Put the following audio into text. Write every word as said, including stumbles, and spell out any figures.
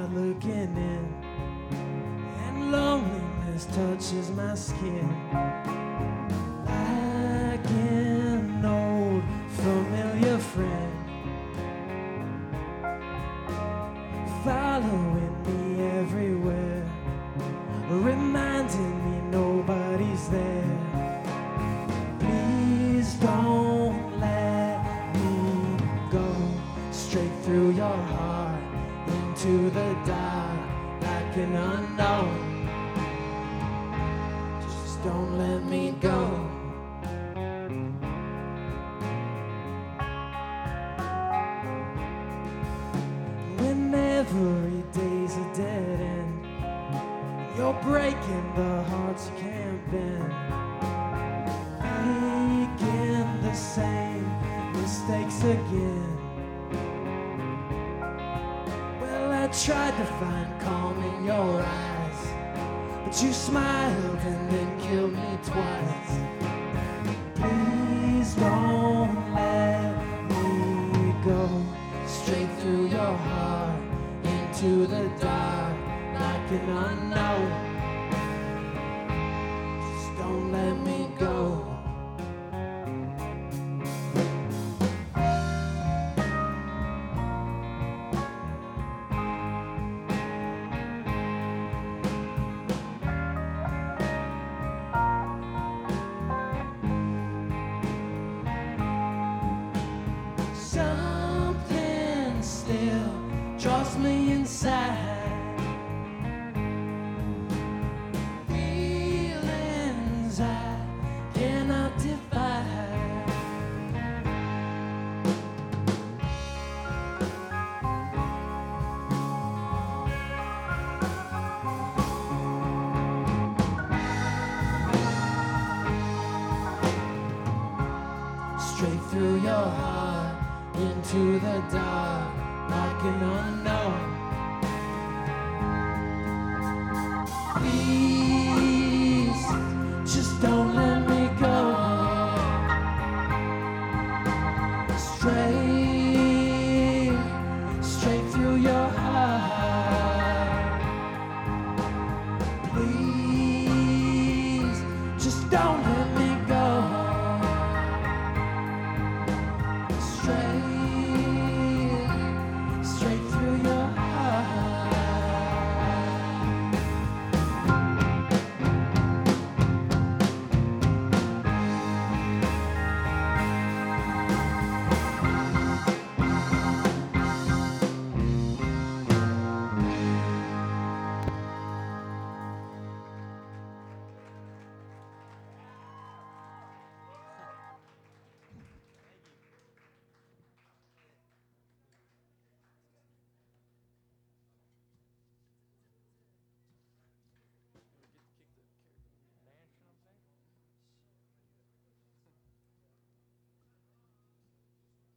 start looking in, and loneliness touches my skin like an old familiar friend, following me everywhere, reminding me nobody's there. Please don't let me go straight through your heart into the dark like an unknown. Just don't let me go. When every day's a dead end, you're breaking the hearts you can't bend, making the same mistakes again. Well, I tried to find calm in your eyes, but you smiled and then killed me twice. Please don't let me go straight through your heart into the dark like an unknown. Just don't let me go. Something still draws me inside, feelings I cannot define. Straight through your heart into the dark like an unknown.